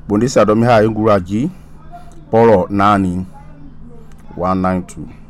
Bondisa domi ha inguraji poro nani 192.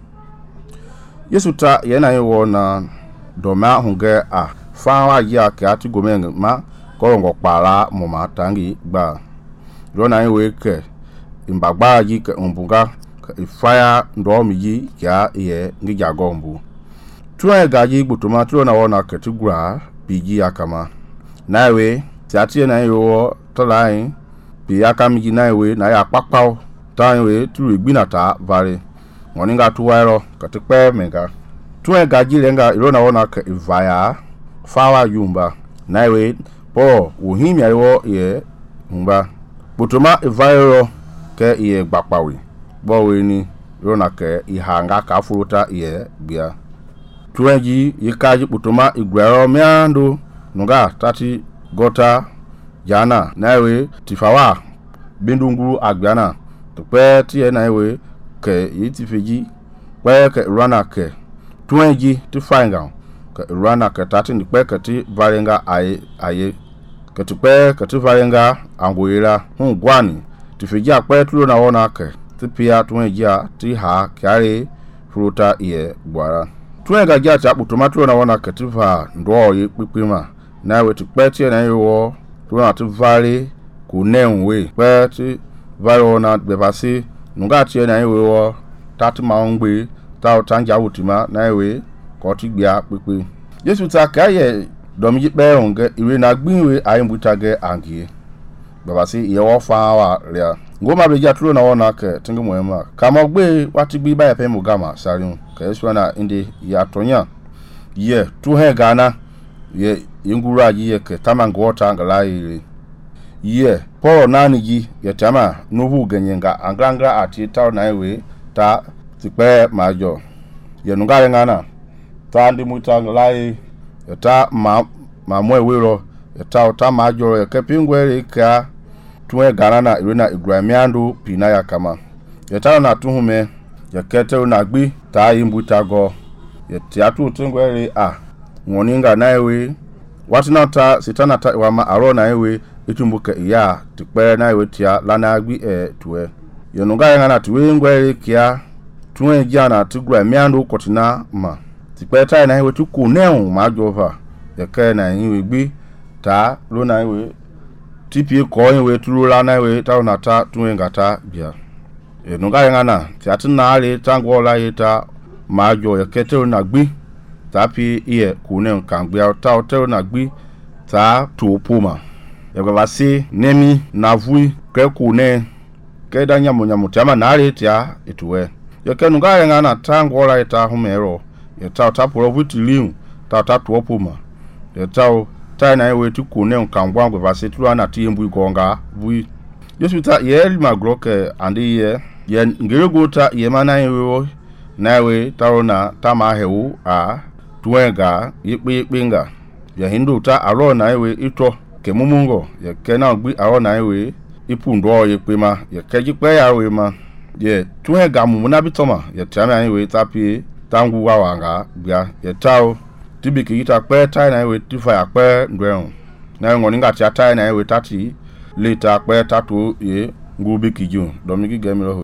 Yesu ta yena yewo na doma hunge a fawa ya ke ati gomeng ma korongo para moma tangi gba rona yewe ke imbagba yi ke umbunga ifaya ndomi yi ya ye ngija gombu tuwe gaji butuma tuwe na wona ketigura bigi akama nawe tiati na yewo tolai bi akami nawe na ya pakpao tanwe tu igbinata vare moninga tuwairo katikpe mega tuwe gaji lenga irona wona ke ivaya fawa yumba nawe po uhimi ayo ye humba butuma ivairo ke ye gbakpawi bowe ni irona ke ihanga ka furuta ye bia tuwenji yikaji butuma igwero miando nuga tati gota jana nawe tifawa bindungu agbiana tupe tiye nawe ke yitifeji pe ke rana ke tuwenji tifanga ke rana ke tati ni pe ke ti varenga aye ke tupe ke ti varenga angoira hungwani tifeji ape tulo na wona ke tipia tuwenji ti ha kyare fruta ye gwara tuwenga jati akutuma tulo na wona ke tifa ndo ye pipima nawe tupe tiye na yo tulo na tivare kunenwe pe ti varo na bebasi nuga tiye na yo tati maungbe ta tanja utima na ewe ko ti gbia pepe Yesu ta kaye domi pe onge iwe na gbinwe ayimbutage angie bebasi ye wo fa wa ria ngoma beja tulo na wona ke tingi moema kama gbe wati gbi ba epe mugama sariun ke Yesu na inde ya tonya ye tu he gana ye ingura ye ke tamango wota ngala ye poro nani ji ye tama nubu genyenga angranga ati taw na ewe ta tikpe majo ye nunga ngana ta ndi mutanga lai ta ma mwewiro ta ta majo ye kepingwere ka tuwe ganana irena igramiandu pina ya kama ye ta na tuhume ye kete na gbi ta imbutago ye tiatu tungwere ngoninga na ewe watina ta sitana ta wa ma aro na ewe itumbuka ya tikpe na ewe tia lana agbi tuwe ye nunga ngana tuwe ngwere kia tuwe jana tigura miandu kotina ma tikpeta na iwe tuku neun ma jova yeke na iwe gbi ta lo na iwe tipi ko iwe turula na iwe ta na ta tuwe ngata bia enunga ngana ti atina ale tango la yeta ma jo yeke te na gbi ta pi iye kunen kan gbi ta te na gbi ta tu puma yego basi nemi na vui ke kunen ke da nyamu tama na ale tia etuwe yeke nunga ngana tango la yeta humero yeta tapuro vitiliu ta tuopuma yeta ta na ewe tuku ne nkangwa ngwe basi tulu na tiembu igonga bui Yesu ta ye magroke andi ye ngerego ta ye mana ewe na ewe tarona tama hewu tuenga yipinga ya hindu ta aro na ewe ito ke mumungo ye kena gbi aro na ewe ipundo yipima ye kejipe ya we ma ye tuenga mumuna bitoma ye tama ewe tapi tangu wanga bia ye tao tibiki yita pe tai na ewe tifa ya pe ndwen na ngoninga tia tai na ewe tati leta pe tatu ye ngubi kiju domiki gemiro